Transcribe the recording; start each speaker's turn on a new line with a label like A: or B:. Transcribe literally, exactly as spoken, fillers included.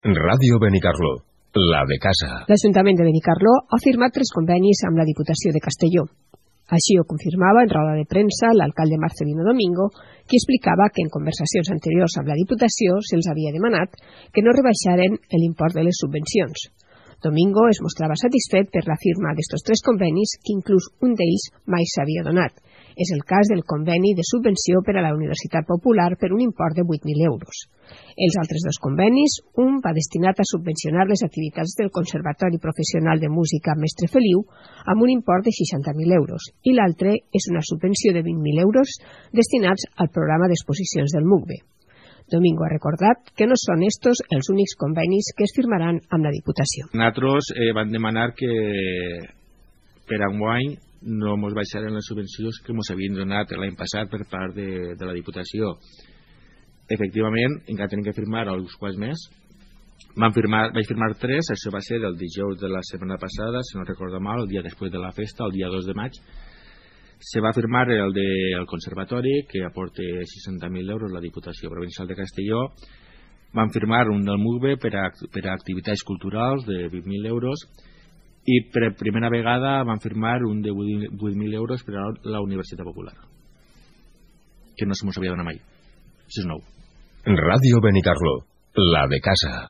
A: Ràdio Benicarló, la de casa.
B: L'Ajuntament de Benicarló ha firmat tres convenis amb la Diputació de Castelló. Així ho confirmava en roda de premsa l'alcalde Marcelino Domingo, qui explicava que en conversacions anteriors amb la Diputació se'ls havia demanat que no rebaixaren l'import de les subvencions. Domingo es mostrava satisfet per la firma d'estos tres convenis, que inclús un d'ells mai s'havia donat. És el cas del conveni de subvenció per a la Universitat Popular per un import de vuit mil euros. Els altres dos convenis, un va destinat a subvencionar les activitats del Conservatori Professional de Música Mestre Feliu amb un import de seixanta mil euros i l'altre és una subvenció de vint mil euros destinats al programa d'exposicions del MUCBE. Domingo ha recordat que no són estos els únics convenis que es firmaran amb la Diputació.
C: Nosaltres eh, van demanar que per enguany no ens baixaren les subvencions que ens havien donat l'any passat per part de, de la Diputació. Efectivament, encara tenim que firmar alguns quants més. Van firmar, vaig firmar tres, això va ser el dijous de la setmana passada, si no recordo mal, el dia després de la festa, el dia dos de maig. Se va firmar el del Conservatori, que aporta seixanta mil euros la Diputació Provincial de Castelló. Van firmar un del MUCBE per a, per a activitats culturals de vint mil euros i per primera vegada van firmar un de vuit mil euros per a la Universitat Popular, que no se mos havia donat mai. Això és nou.
A: Ràdio Benicarló, la de casa.